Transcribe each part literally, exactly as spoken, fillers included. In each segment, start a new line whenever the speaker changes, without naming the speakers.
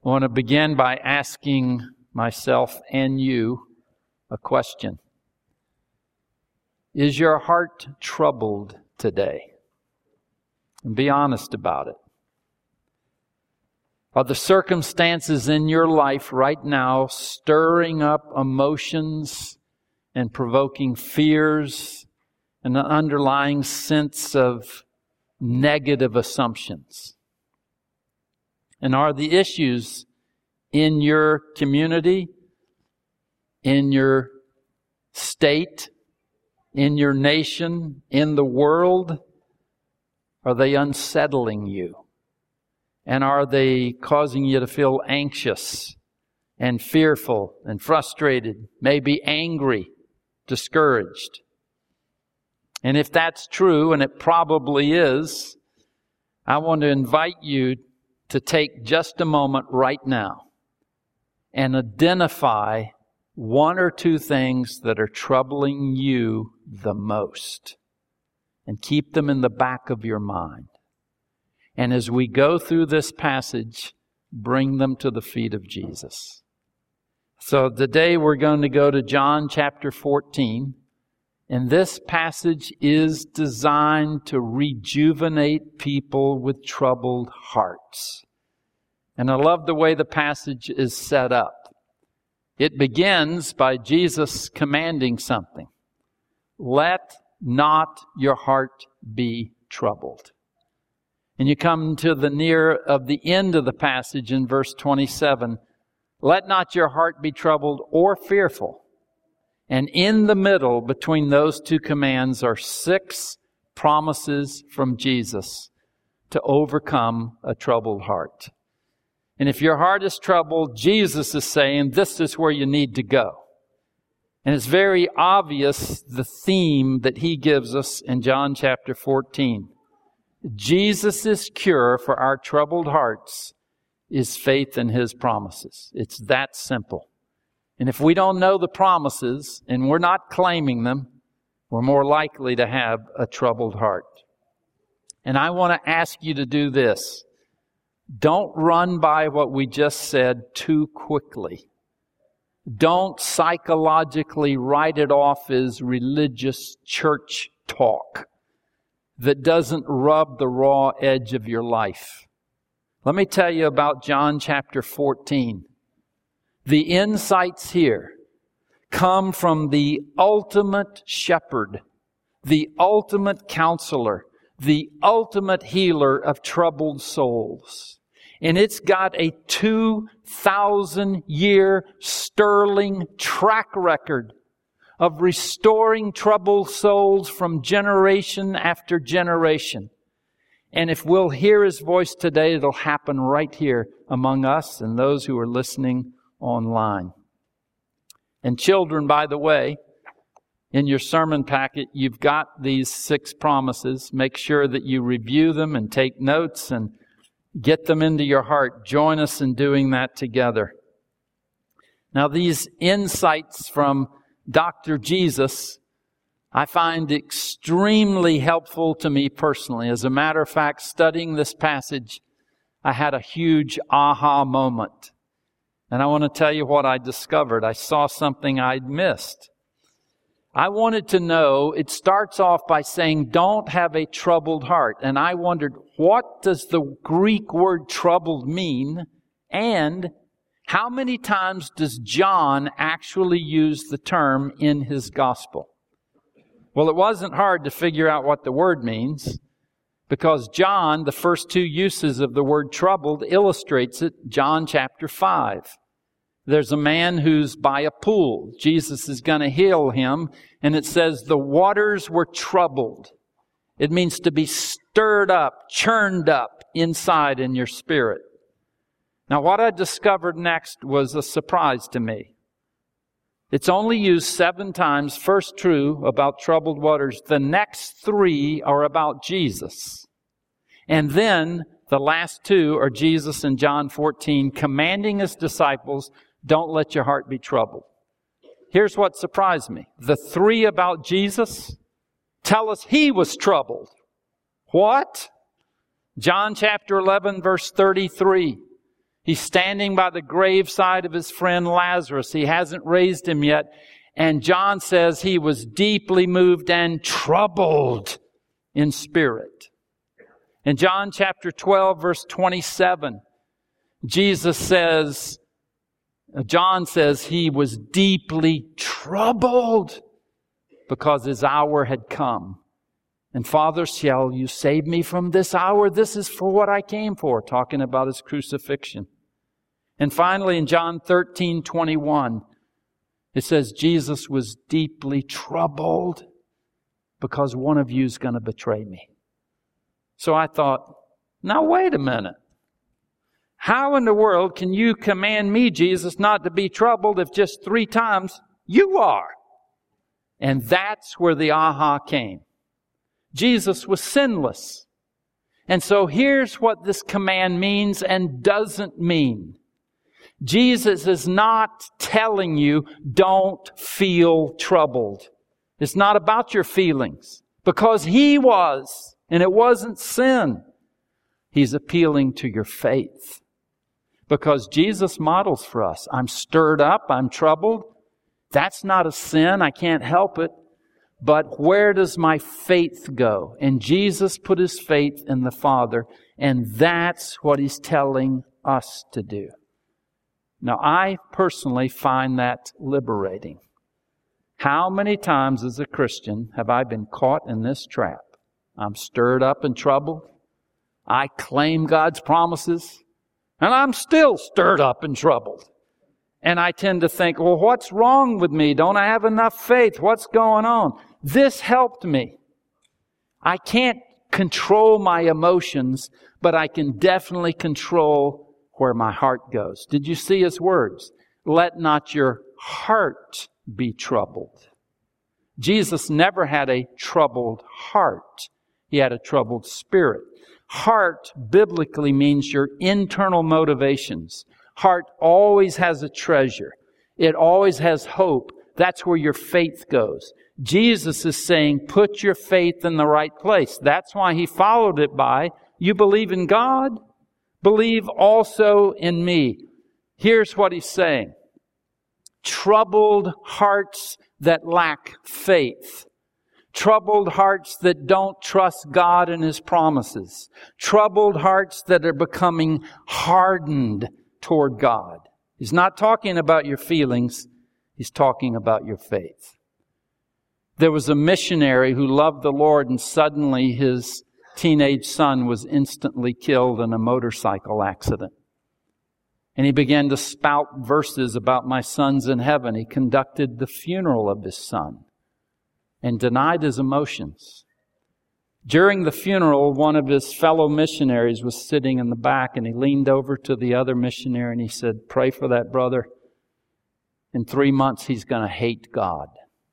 I want to begin by asking myself and you a question. Is your heart troubled today? And be honest about it. Are the circumstances in your life right now stirring up emotions and provoking fears and an underlying sense of negative assumptions? And are the issues in your community, in your state, in your nation, in the world, are they unsettling you? And are they causing you to feel anxious and fearful and frustrated, maybe angry, discouraged? And if that's true, and it probably is, I want to invite you to take just a moment right now and identify one or two things that are troubling you the most, and keep them in the back of your mind. And as we go through this passage, bring them to the feet of Jesus. So today we're going to go to John chapter fourteen. And this passage is designed to rejuvenate people with troubled hearts. And I love the way the passage is set up. It begins by Jesus commanding something. Let not your heart be troubled. And you come to the near of the end of the passage in verse twenty-seven. Let not your heart be troubled or fearful. And in the middle between those two commands are six promises from Jesus to overcome a troubled heart. And if your heart is troubled, Jesus is saying this is where you need to go. And it's very obvious the theme that He gives us in John chapter fourteen. Jesus' cure for our troubled hearts is faith in His promises. It's that simple. And if we don't know the promises and we're not claiming them, we're more likely to have a troubled heart. And I want to ask you to do this. Don't run by what we just said too quickly. Don't psychologically write it off as religious church talk that doesn't rub the raw edge of your life. Let me tell you about John chapter fourteen. The insights here come from the ultimate shepherd, the ultimate counselor, the ultimate healer of troubled souls. And it's got a two thousand year sterling track record of restoring troubled souls from generation after generation. And if we'll hear His voice today, it'll happen right here among us and those who are listening online. And children, by the way, in your sermon packet, you've got these six promises. Make sure that you review them and take notes and get them into your heart. Join us in doing that together. Now, these insights from Doctor Jesus, I find extremely helpful to me personally. As a matter of fact, studying this passage, I had a huge aha moment. And I want to tell you what I discovered. I saw something I'd missed. I wanted to know, it starts off by saying, don't have a troubled heart. And I wondered, what does the Greek word troubled mean? And how many times does John actually use the term in his gospel? Well, it wasn't hard to figure out what the word means, because John, the first two uses of the word troubled, illustrates it. John chapter five. There's a man who's by a pool. Jesus is going to heal him. And it says the waters were troubled. It means to be stirred up, churned up inside in your spirit. Now, what I discovered next was a surprise to me. It's only used seven times. First true about troubled waters. The next three are about Jesus. And then the last two are Jesus in John fourteen, commanding His disciples, don't let your heart be troubled. Here's what surprised me. The three about Jesus tell us He was troubled. What? John chapter eleven, verse thirty-three. He's standing by the graveside of his friend Lazarus. He hasn't raised him yet. And John says he was deeply moved and troubled in spirit. In John chapter twelve, verse twenty-seven, Jesus says, John says he was deeply troubled because his hour had come. And Father, shall you save me from this hour? This is for what I came for, talking about his crucifixion. And finally, in John thirteen twenty-one, it says Jesus was deeply troubled because one of you is going to betray me. So I thought, now wait a minute. How in the world can you command me, Jesus, not to be troubled if just three times you are? And that's where the aha came. Jesus was sinless. And so here's what this command means and doesn't mean. Jesus is not telling you, don't feel troubled. It's not about your feelings. Because He was, and it wasn't sin. He's appealing to your faith. Because Jesus models for us. I'm stirred up, I'm troubled. That's not a sin, I can't help it. But where does my faith go? And Jesus put His faith in the Father, and that's what He's telling us to do. Now, I personally find that liberating. How many times as a Christian have I been caught in this trap? I'm stirred up and troubled. I claim God's promises, and I'm still stirred up and troubled. And I tend to think, well, what's wrong with me? Don't I have enough faith? What's going on? This helped me. I can't control my emotions, but I can definitely control where my heart goes. Did you see His words? Let not your heart be troubled. Jesus never had a troubled heart. He had a troubled spirit. Heart biblically means your internal motivations. Heart always has a treasure. It always has hope. That's where your faith goes. Jesus is saying, put your faith in the right place. That's why He followed it by, you believe in God? Believe also in me. Here's what He's saying. Troubled hearts that lack faith. Troubled hearts that don't trust God and His promises. Troubled hearts that are becoming hardened toward God. He's not talking about your feelings. He's talking about your faith. There was a missionary who loved the Lord, and suddenly his teenage son was instantly killed in a motorcycle accident. And he began to spout verses about my son's in heaven. He conducted the funeral of his son and denied his emotions. During the funeral, one of his fellow missionaries was sitting in the back, and he leaned over to the other missionary and he said, pray for that brother. In three months, he's going to hate God.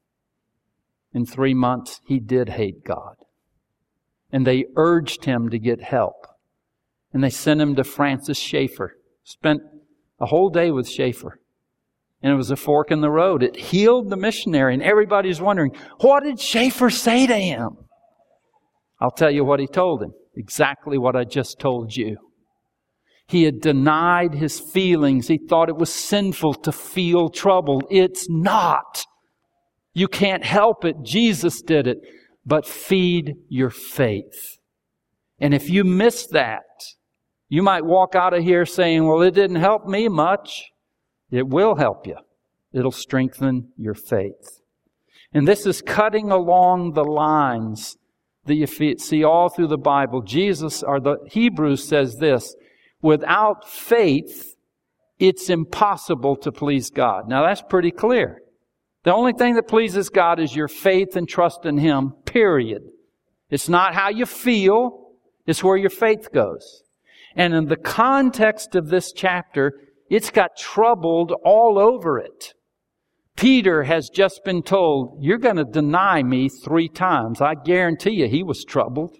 In three months, he did hate God. And they urged him to get help. And they sent him to Francis Schaeffer. Spent a whole day with Schaeffer. And it was a fork in the road. It healed the missionary. And everybody's wondering, what did Schaeffer say to him? I'll tell you what he told him. Exactly what I just told you. He had denied his feelings. He thought it was sinful to feel troubled. It's not. You can't help it. Jesus did it. But feed your faith. And if you miss that, you might walk out of here saying, well, it didn't help me much. It will help you. It'll strengthen your faith. And this is cutting along the lines that you see all through the Bible. Jesus, or the Hebrews says this, without faith, it's impossible to please God. Now that's pretty clear. The only thing that pleases God is your faith and trust in Him, period. It's not how you feel, it's where your faith goes. And in the context of this chapter, it's got troubled all over it. Peter has just been told, you're going to deny me three times. I guarantee you he was troubled.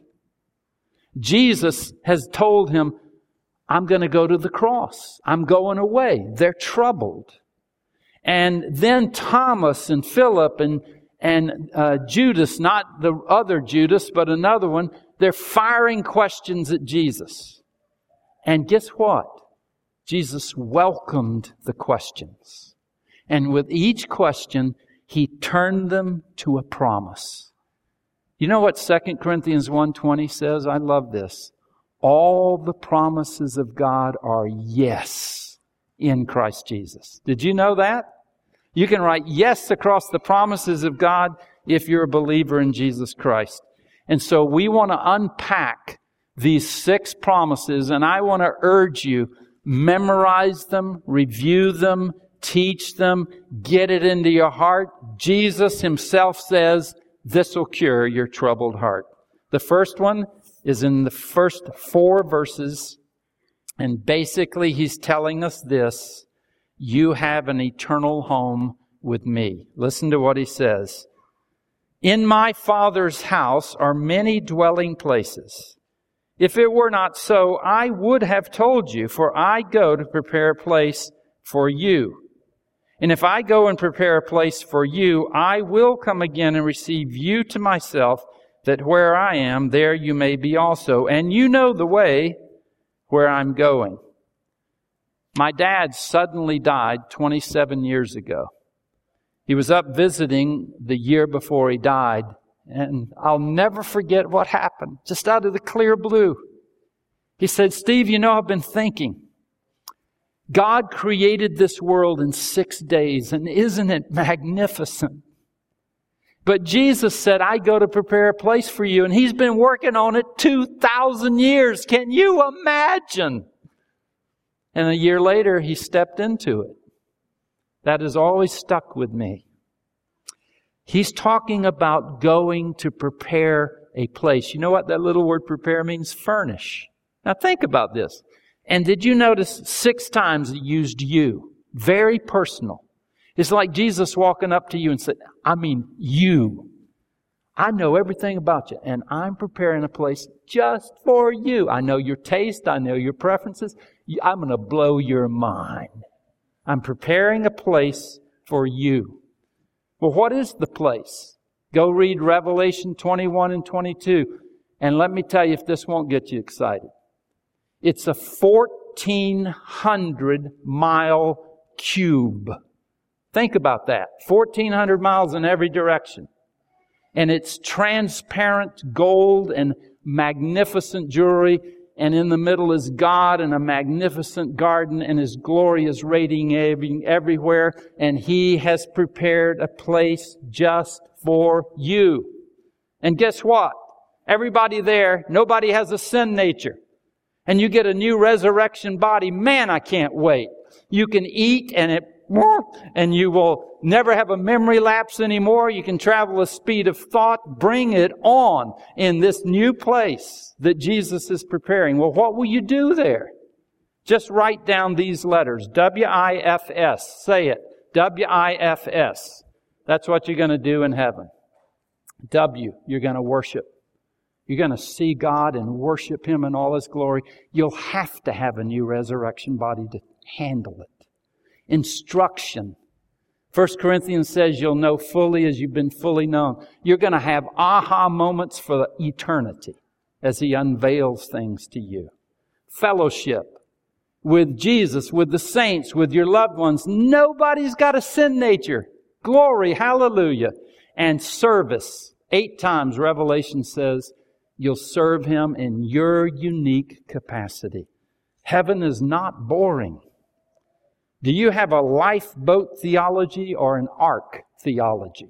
Jesus has told him, I'm going to go to the cross. I'm going away. They're troubled. And then Thomas and Philip and, and uh, Judas, not the other Judas, but another one, they're firing questions at Jesus. And guess what? Jesus welcomed the questions. And with each question, He turned them to a promise. You know what Second Corinthians one twenty says? I love this. All the promises of God are yes in Christ Jesus. Did you know that? You can write yes across the promises of God if you're a believer in Jesus Christ. And so we want to unpack these six promises, and I want to urge you, memorize them, review them, teach them, get it into your heart. Jesus Himself says, this will cure your troubled heart. The first one is in the first four verses, and basically He's telling us this: you have an eternal home with me. Listen to what He says. In my Father's house are many dwelling places. If it were not so, I would have told you, for I go to prepare a place for you. And if I go and prepare a place for you, I will come again and receive you to myself, that where I am, there you may be also. And you know the way where I'm going. My dad suddenly died twenty-seven years ago. He was up visiting the year before he died, and I'll never forget what happened, just out of the clear blue. He said, Steve, you know, I've been thinking. God created this world in six days, and isn't it magnificent? But Jesus said, I go to prepare a place for you, and He's been working on it two thousand years. Can you imagine? And a year later, He stepped into it. That has always stuck with me. He's talking about going to prepare a place. You know what that little word prepare means? Furnish. Now think about this. And did you notice six times He used you? Very personal. It's like Jesus walking up to you and said, I mean you. I know everything about you, and I'm preparing a place just for you. I know your taste. I know your preferences. I'm going to blow your mind. I'm preparing a place for you. Well, what is the place? Go read Revelation twenty-one and twenty-two. And let me tell you if this won't get you excited. It's a fourteen hundred mile cube. Think about that. fourteen hundred miles in every direction. And it's transparent gold and magnificent jewelry. And in the middle is God in a magnificent garden, and His glory is radiating everywhere. And He has prepared a place just for you. And guess what? Everybody there, nobody has a sin nature. And you get a new resurrection body. Man, I can't wait. You can eat and it, and you will never have a memory lapse anymore. You can travel the speed of thought. Bring it on in this new place that Jesus is preparing. Well, what will you do there? Just write down these letters. W I F S. Say it. W I F S. That's what you're going to do in heaven. W, you're going to worship. You're going to see God and worship Him in all His glory. You'll have to have a new resurrection body to handle it. Instruction. First Corinthians says you'll know fully as you've been fully known. You're going to have aha moments for eternity as He unveils things to you. Fellowship with Jesus, with the saints, with your loved ones. Nobody's got a sin nature. Glory, hallelujah. And service. Eight times Revelation says you'll serve Him in your unique capacity. Heaven is not boring. Do you have a lifeboat theology or an ark theology?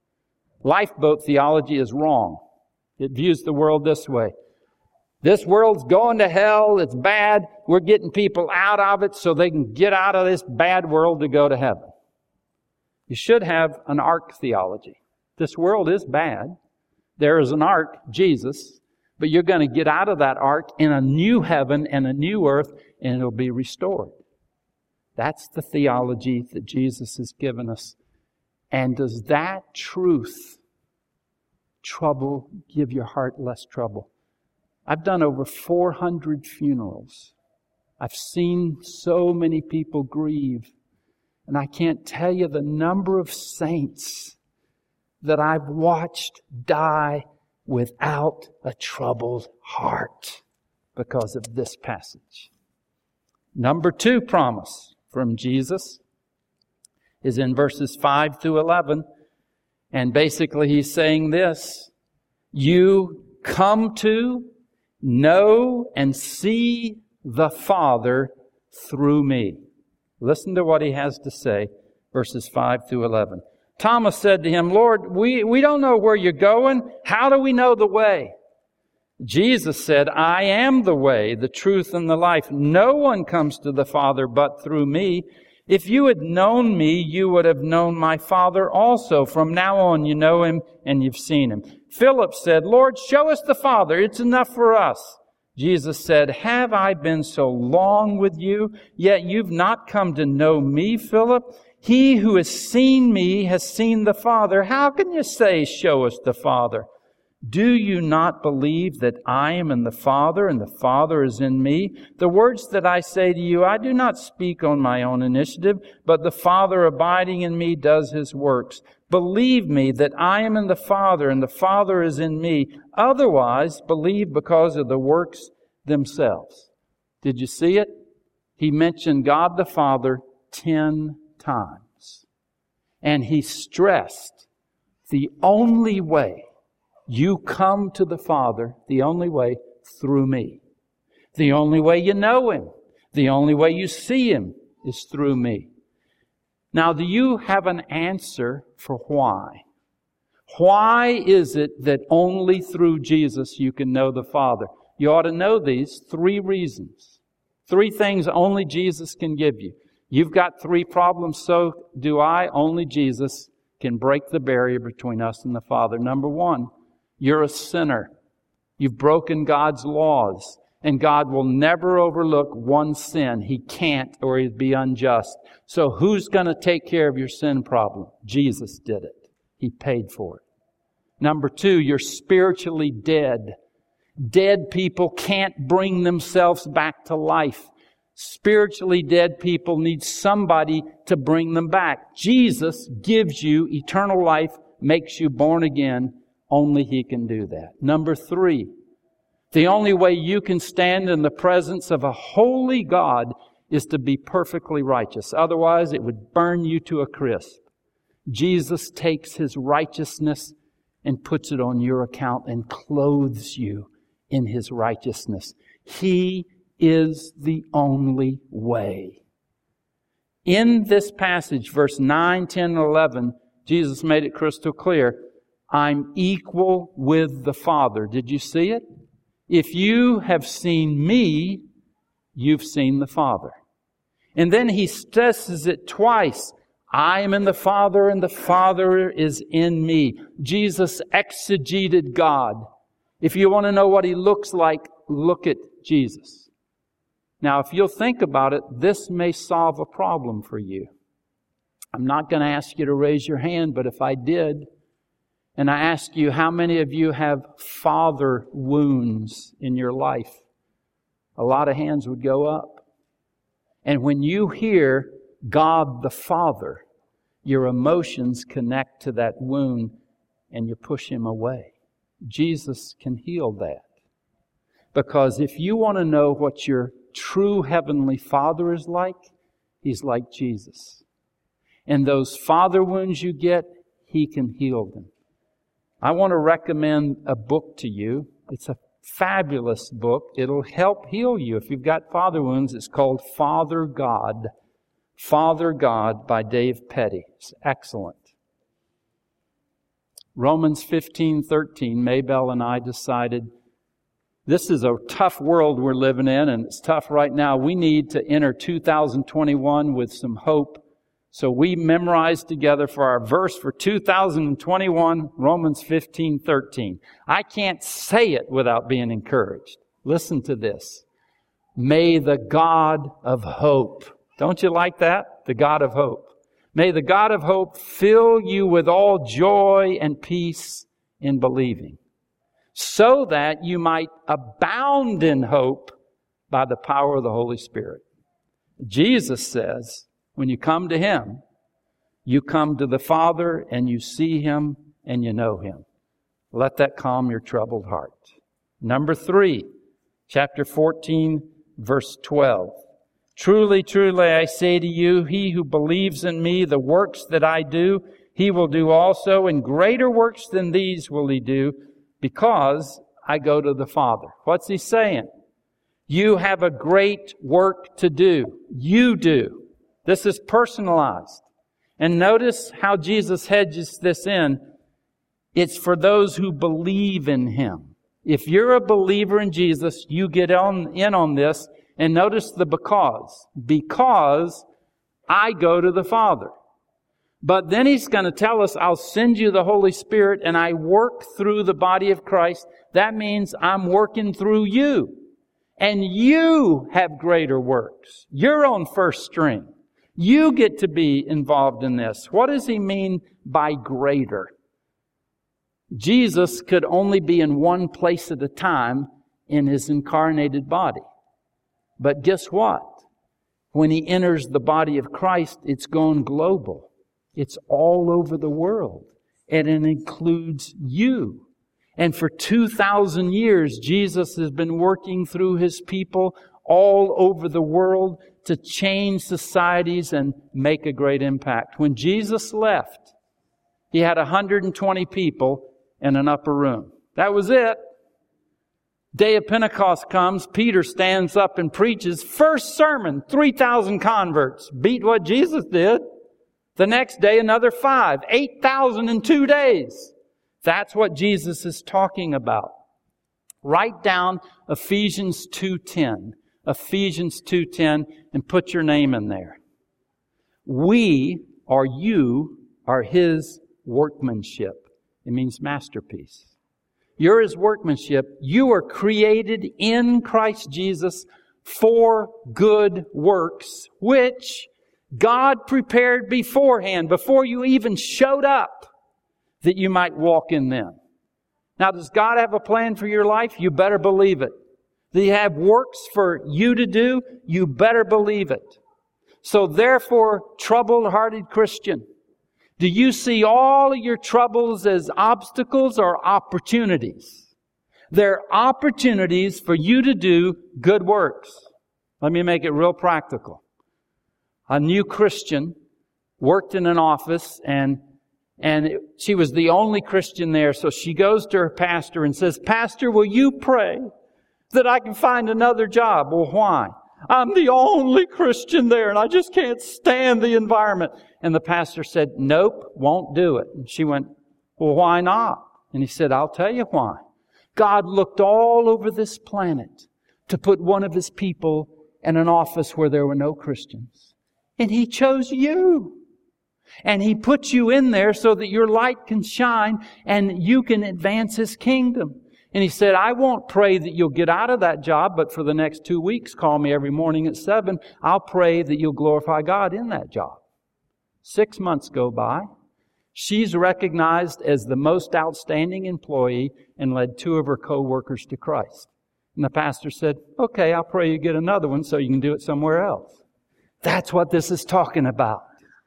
Lifeboat theology is wrong. It views the world this way. This world's going to hell. It's bad. We're getting people out of it so they can get out of this bad world to go to heaven. You should have an ark theology. This world is bad. There is an ark, Jesus, but you're going to get out of that ark in a new heaven and a new earth, and it'll be restored. That's the theology that Jesus has given us. And does that truth trouble, give your heart less trouble? I've done over four hundred funerals. I've seen so many people grieve. And I can't tell you the number of saints that I've watched die without a troubled heart because of this passage. Number two promise from Jesus is in verses five through eleven. And basically he's saying this: you come to know and see the Father through me. Listen to what he has to say, verses five through eleven. Thomas said to him, Lord, we, we don't know where you're going. How do we know the way? Jesus said, I am the way, the truth, and the life. No one comes to the Father but through me. If you had known me, you would have known my Father also. From now on, you know him and you've seen him. Philip said, Lord, show us the Father. It's enough for us. Jesus said, have I been so long with you, yet you've not come to know me, Philip? He who has seen me has seen the Father. How can you say, show us the Father? Do you not believe that I am in the Father and the Father is in me? The words that I say to you, I do not speak on my own initiative, but the Father abiding in me does His works. Believe me that I am in the Father and the Father is in me. Otherwise, believe because of the works themselves. Did you see it? He mentioned God the Father ten times. And He stressed the only way you come to the Father, the only way, through me. The only way you know Him, the only way you see Him is through me. Now, do you have an answer for why? Why is it that only through Jesus you can know the Father? You ought to know these three reasons. Three things only Jesus can give you. You've got three problems, so do I. Only Jesus can break the barrier between us and the Father. Number one, you're a sinner. You've broken God's laws. And God will never overlook one sin. He can't, or He'd be unjust. So who's going to take care of your sin problem? Jesus did it. He paid for it. Number two, you're spiritually dead. Dead people can't bring themselves back to life. Spiritually dead people need somebody to bring them back. Jesus gives you eternal life, makes you born again. Only He can do that. Number three, the only way you can stand in the presence of a holy God is to be perfectly righteous. Otherwise, it would burn you to a crisp. Jesus takes His righteousness and puts it on your account and clothes you in His righteousness. He is the only way. In this passage, verse nine, ten, and eleven, Jesus made it crystal clear. I'm equal with the Father. Did you see it? If you have seen me, you've seen the Father. And then He stresses it twice. I am in the Father and the Father is in me. Jesus exegeted God. If you want to know what He looks like, look at Jesus. Now, if you'll think about it, this may solve a problem for you. I'm not going to ask you to raise your hand, but if I did, and I ask you, how many of you have father wounds in your life? A lot of hands would go up. And when you hear God the Father, your emotions connect to that wound and you push Him away. Jesus can heal that. Because if you want to know what your true Heavenly Father is like, He's like Jesus. And those father wounds you get, He can heal them. I want to recommend a book to you. It's a fabulous book. It'll help heal you. If you've got father wounds, it's called Father God. Father God by Dave Petty. It's excellent. Romans fifteen thirteen, Maybell and I decided this is a tough world we're living in, and it's tough right now. We need to enter two thousand twenty-one with some hope. So we memorized together for our verse for two thousand twenty-one, Romans fifteen thirteen. I can't say it without being encouraged. Listen to this. May the God of hope. Don't you like that? The God of hope. May the God of hope fill you with all joy and peace in believing, so that you might abound in hope by the power of the Holy Spirit. Jesus says, when you come to Him, you come to the Father and you see Him and you know Him. Let that calm your troubled heart. Number three, chapter fourteen, verse twelve.
Truly, truly, I say to you, he who believes in me, the works that I do, he will do also, and greater works than these will he do, because I go to the Father. What's he saying? You have a great work to do. You do. This is personalized. And notice how Jesus hedges this in. It's for those who believe in Him. If you're a believer in Jesus, you get on in on this. And notice the because. Because I go to the Father. But then He's going to tell us, I'll send you the Holy Spirit and I work through the body of Christ. That means I'm working through you. And you have greater works. You're on first string. You get to be involved in this. What does He mean by greater? Jesus could only be in one place at a time in His incarnated body. But guess what? When He enters the body of Christ, it's gone global. It's all over the world. And it includes you. And for two thousand years, Jesus has been working through His people all over the world to change societies and make a great impact. When Jesus left, He had one hundred twenty people in an upper room. That was it. Day of Pentecost comes, Peter stands up and preaches. First sermon, three thousand converts. Beat what Jesus did. The next day, another five. eight thousand in two days. That's what Jesus is talking about. Write down Ephesians two ten. Ephesians two ten and put your name in there. We, or you, are His workmanship. It means masterpiece. You're His workmanship. You are created in Christ Jesus for good works, which God prepared beforehand, before you even showed up, that you might walk in them. Now, does God have a plan for your life? You better believe it. Does He have works for you to do? You better believe it. So therefore, troubled-hearted Christian, do you see all of your troubles as obstacles or opportunities? They're opportunities for you to do good works. Let me make it real practical. A new Christian worked in an office, and and it, she was the only Christian there. So she goes to her pastor and says, "Pastor, will you pray that I can find another job?" Well, why? I'm the only Christian there, and I just can't stand the environment. And the pastor said, "Nope, won't do it." And she went, "Well, why not?" And he said, "I'll tell you why. God looked all over this planet to put one of His people in an office where there were no Christians. And He chose you. And He put you in there so that your light can shine and you can advance His kingdom." And He said, "I won't pray that you'll get out of that job, but for the next two weeks, call me every morning at seven. I'll pray that you'll glorify God in that job." Six months go by. She's recognized as the most outstanding employee and led two of her co-workers to Christ. And the pastor said, "Okay, I'll pray you get another one so you can do it somewhere else." That's what this is talking about.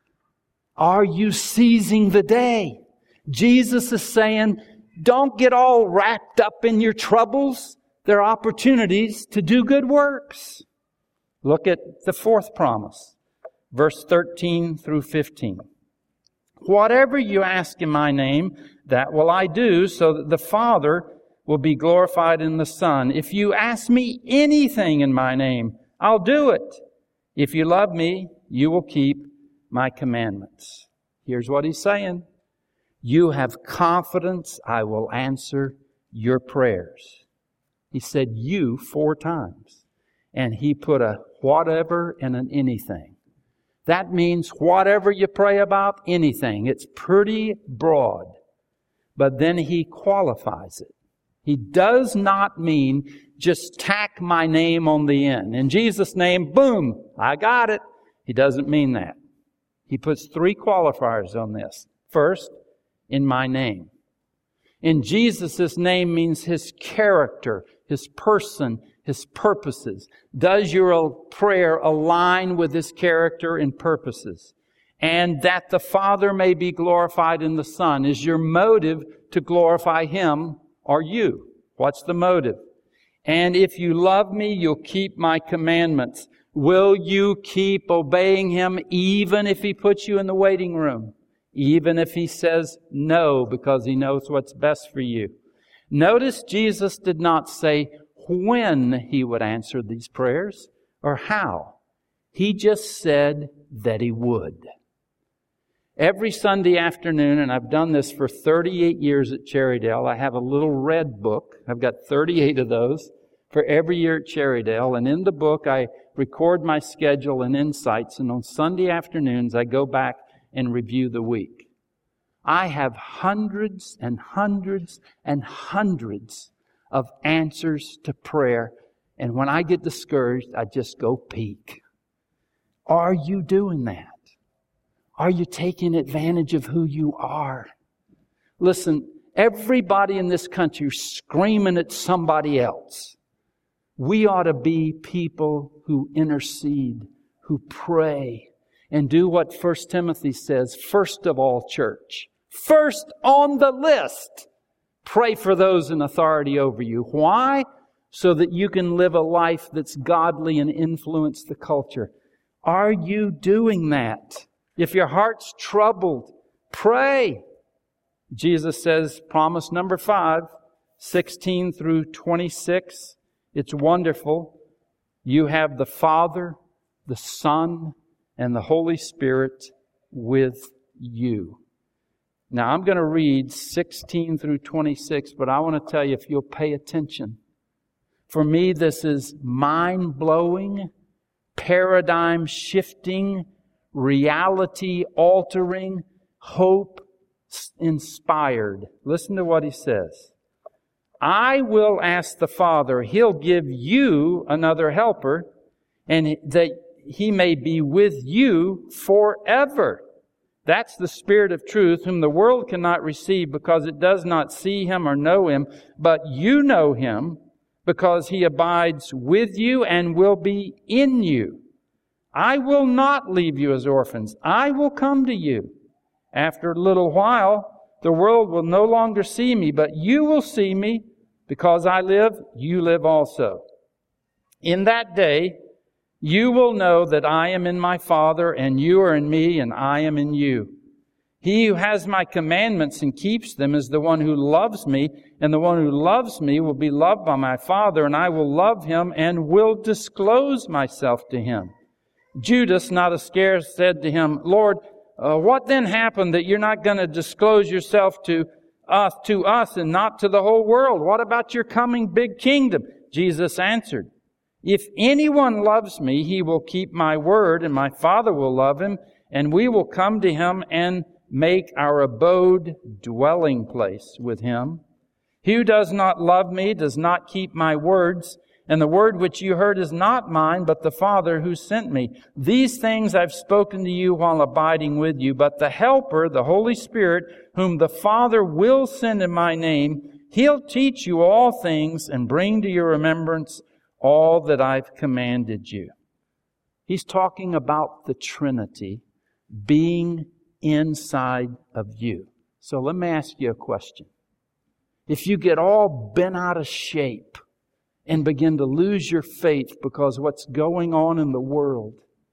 Are you seizing the day? Jesus is saying, don't get all wrapped up in your troubles. There are opportunities to do good works. Look at the fourth promise, verse thirteen through fifteen. "Whatever you ask in my name, that will I do, so that the Father will be glorified in the Son. If you ask me anything in my name, I'll do it. If you love me, you will keep my commandments." Here's what He's saying. You have confidence I will answer your prayers. He said you four times. And He put a whatever and an anything. That means whatever you pray about, anything. It's pretty broad. But then He qualifies it. He does not mean just tack my name on the end. In Jesus' name, boom, I got it. He doesn't mean that. He puts three qualifiers on this. First, in my name. In Jesus' name means His character, His person, His purposes. Does your prayer align with His character and purposes? And that the Father may be glorified in the Son. Is your motive to glorify Him or you? What's the motive? And if you love me, you'll keep my commandments. Will you keep obeying Him even if He puts you in the waiting room? Even if He says no because He knows what's best for you? Notice Jesus did not say when He would answer these prayers or how. He just said that He would. Every Sunday afternoon, and I've done this for thirty-eight years at Cherrydale, I have a little red book. I've got thirty-eight of those for every year at Cherrydale. And in the book, I record my schedule and insights. And on Sunday afternoons, I go back and review the week. I have hundreds and hundreds and hundreds of answers to prayer. And when I get discouraged, I just go peek. Are you doing that? Are you taking advantage of who you are? Listen, everybody in this country is screaming at somebody else. We ought to be people who intercede, who pray, and do what First Timothy says, first of all, church. First on the list, pray for those in authority over you. Why? So that you can live a life that's godly and influence the culture. Are you doing that? If your heart's troubled, pray. Jesus says, promise number five, sixteen through twenty-six. It's wonderful. You have the Father, the Son, and the Holy Spirit with you. Now, I'm going to read sixteen through twenty-six, but I want to tell you, if you'll pay attention. For me, this is mind-blowing, paradigm-shifting, reality-altering, hope-inspired. Listen to what He says. I will ask the Father, He'll give you another helper, and that He may be with you forever. That's the Spirit of truth, whom the world cannot receive because it does not see Him or know Him, but you know Him because He abides with you and will be in you. I will not leave you as orphans. I will come to you. After a little while, the world will no longer see me, but you will see me. Because I live, you live also. In that day, you will know that I am in my Father, and you are in me, and I am in you. He who has my commandments and keeps them is the one who loves me, and the one who loves me will be loved by my Father, and I will love him and will disclose myself to him. Judas, not Iscariot, said to him, Lord, uh, what then happened that you're not going to disclose yourself to us, to us and not to the whole world? What about your coming big kingdom? Jesus answered, if anyone loves me, he will keep my word, and my Father will love him, and we will come to him and make our abode dwelling place with him. He who does not love me does not keep my words, and the word which you heard is not mine, but the Father who sent me. These things I've spoken to you while abiding with you, but the Helper, the Holy Spirit, whom the Father will send in my name, He'll teach you all things and bring to your remembrance all that I've commanded you. He's talking about the Trinity being inside of you. So let me ask you a question. If you get all bent out of shape and begin to lose your faith because of what's going on in the world,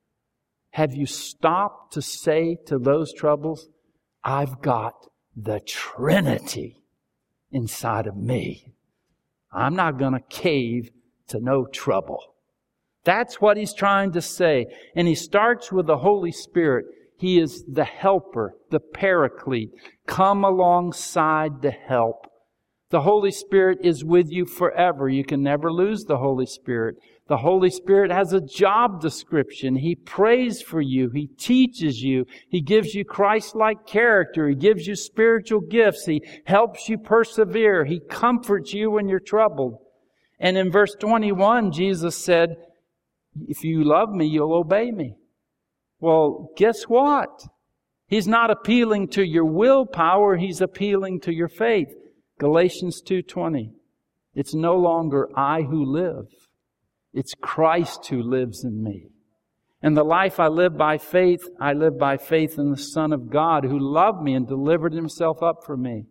have you stopped to say to those troubles, I've got the Trinity inside of me. I'm not going to cave to no trouble. That's what he's trying to say. And he starts with the Holy Spirit. He is the helper, the paraclete. Come alongside to help. The Holy Spirit is with you forever. You can never lose the Holy Spirit. The Holy Spirit has a job description. He prays for you. He teaches you. He gives you Christ-like character. He gives you spiritual gifts. He helps you persevere. He comforts you when you're troubled. And in verse twenty-one, Jesus said, if you love me, you'll obey me. Well, guess what? He's not appealing to your willpower. He's appealing to your faith. Galatians two twenty. It's no longer I who live. It's Christ who lives in me. And the life I live by faith, I live by faith in the Son of God who loved me and delivered Himself up for me.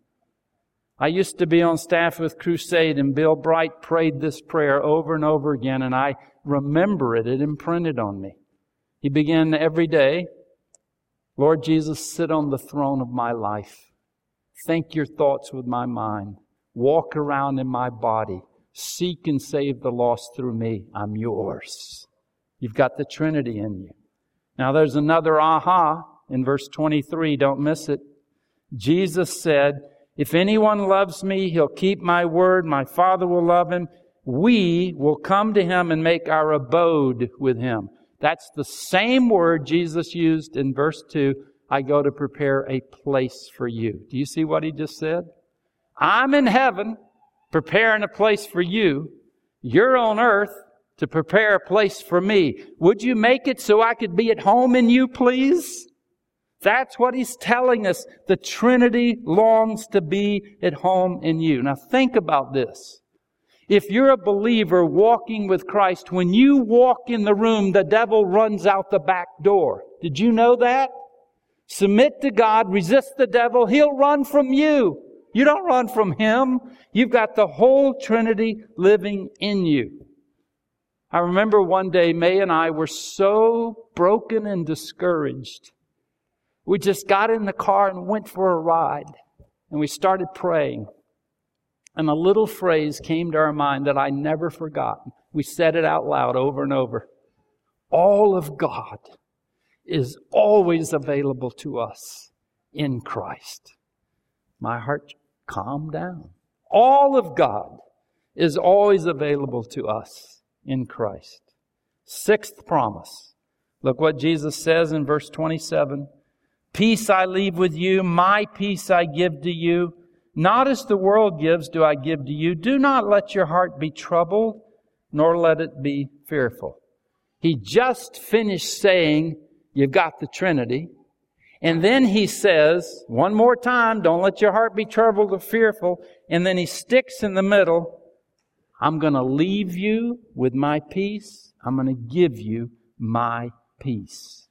I used to be on staff with Crusade, and Bill Bright prayed this prayer over and over again, and I remember it. It imprinted on me. He began every day, Lord Jesus, sit on the throne of my life. Think your thoughts with my mind. Walk around in my body. Seek and save the lost through me. I'm yours. You've got the Trinity in you. Now there's another aha in verse twenty-three. Don't miss it. Jesus said, if anyone loves me, he'll keep my word. My Father will love him. We will come to him and make our abode with him. That's the same word Jesus used in verse two. I go to prepare a place for you. Do you see what he just said? I'm in heaven preparing a place for you. You're on earth to prepare a place for me. Would you make it so I could be at home in you, please? That's what he's telling us. The Trinity longs to be at home in you. Now think about this. If you're a believer walking with Christ, when you walk in the room, the devil runs out the back door. Did you know that? Submit to God, resist the devil, he'll run from you. You don't run from him. You've got the whole Trinity living in you. I remember one day, May and I were so broken and discouraged. We just got in the car and went for a ride. And we started praying. And a little phrase came to our mind that I never forgot. We said it out loud over and over. All of God is always available to us in Christ. My heart calmed down. All of God is always available to us in Christ. Sixth promise. Look what Jesus says in verse twenty-seven. Peace I leave with you, my peace I give to you. Not as the world gives do I give to you. Do not let your heart be troubled, nor let it be fearful. He just finished saying, you've got the Trinity. And then he says, one more time, don't let your heart be troubled or fearful. And then he sticks in the middle, I'm going to leave you with my peace. I'm going to give you my peace.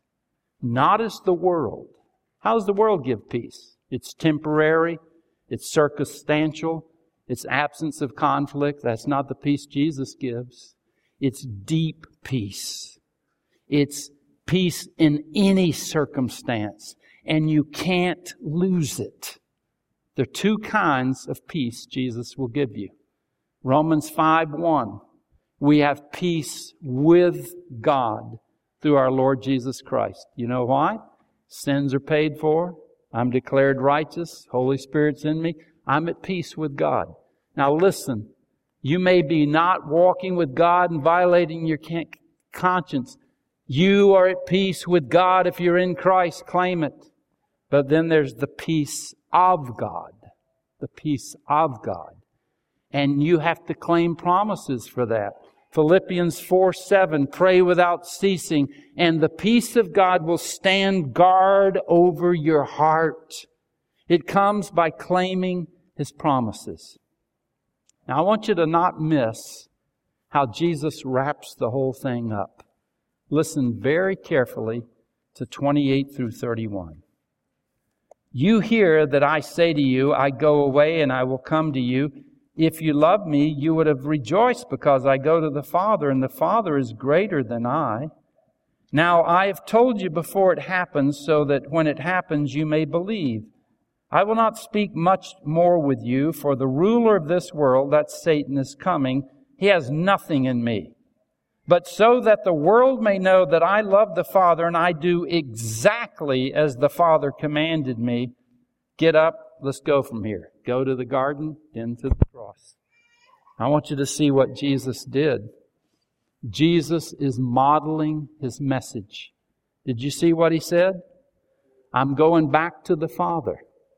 Not as the world. How does the world give peace? It's temporary. It's circumstantial. It's absence of conflict. That's not the peace Jesus gives. It's deep peace. It's peace in any circumstance. And you can't lose it. There are two kinds of peace Jesus will give you. Romans five one. We have peace with God through our Lord Jesus Christ. You know why? Sins are paid for. I'm declared righteous. Holy Spirit's in me. I'm at peace with God. Now listen, you may be not walking with God and violating your conscience. You are at peace with God if you're in Christ. Claim it. But then there's the peace of God. The peace of God. And you have to claim promises for that. Philippians four seven, pray without ceasing, and the peace of God will stand guard over your heart. It comes by claiming His promises. Now I want you to not miss how Jesus wraps the whole thing up. Listen very carefully to twenty-eight through thirty-one. You hear that I say to you, I go away and I will come to you. If you love me, you would have rejoiced because I go to the Father, and the Father is greater than I. Now I have told you before it happens, so that when it happens you may believe. I will not speak much more with you, for the ruler of this world, that's Satan, is coming. He has nothing in me. But so that the world may know that I love the Father, and I do exactly as the Father commanded me. Get up, let's go from here. Go to the garden, then to the cross. I want you to see what Jesus did. Jesus is modeling His message. Did you see what He said? I'm going back to the Father.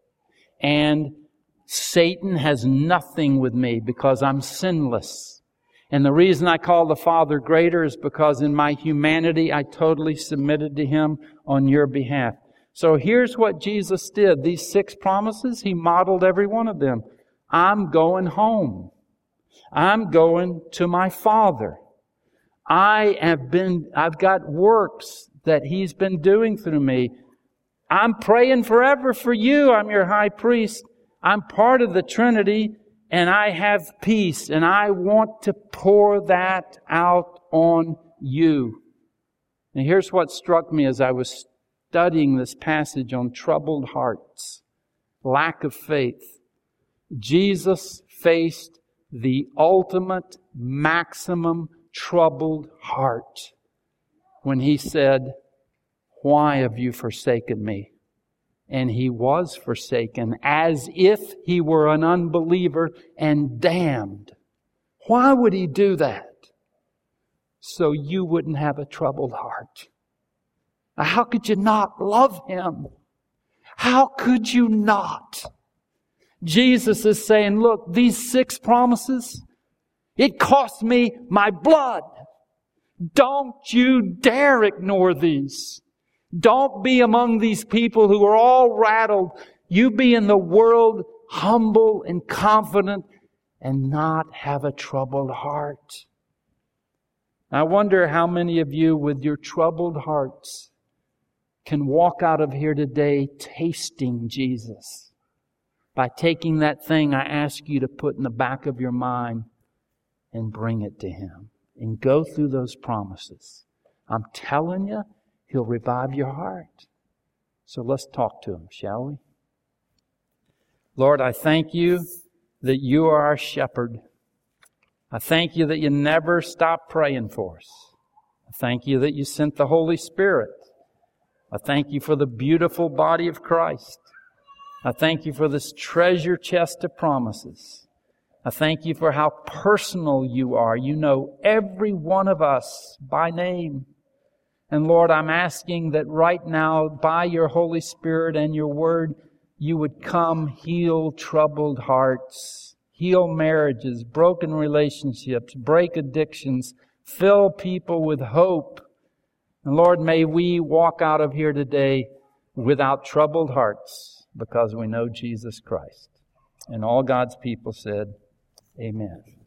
And Satan has nothing with me because I'm sinless. And the reason I call the Father greater is because in my humanity I totally submitted to Him on your behalf. So here's what Jesus did. These six promises, He modeled every one of them. I'm going home. I'm going to my Father. I have been, I've got works that He's been doing through me. I'm praying forever for you. I'm your high priest. I'm part of the Trinity, and I have peace, and I want to pour that out on you. And here's what struck me as I was studying this passage on troubled hearts, lack of faith. Jesus faced the ultimate, maximum troubled heart when He said, "Why have you forsaken me?" And He was forsaken as if He were an unbeliever and damned. Why would He do that? So you wouldn't have a troubled heart. How could you not love Him? How could you not? Jesus is saying, look, these six promises, it cost me my blood. Don't you dare ignore these. Don't be among these people who are all rattled. You be in the world humble and confident and not have a troubled heart. I wonder how many of you with your troubled hearts can walk out of here today tasting Jesus by taking that thing I ask you to put in the back of your mind and bring it to Him and go through those promises. I'm telling you, He'll revive your heart. So let's talk to Him, shall we? Lord, I thank You that You are our shepherd. I thank You that You never stop praying for us. I thank You that You sent the Holy Spirit. I thank You for the beautiful body of Christ. I thank You for this treasure chest of promises. I thank You for how personal You are. You know every one of us by name. And Lord, I'm asking that right now, by Your Holy Spirit and Your Word, You would come heal troubled hearts, heal marriages, broken relationships, break addictions, fill people with hope. And Lord, may we walk out of here today without troubled hearts because we know Jesus Christ. And all God's people said, Amen.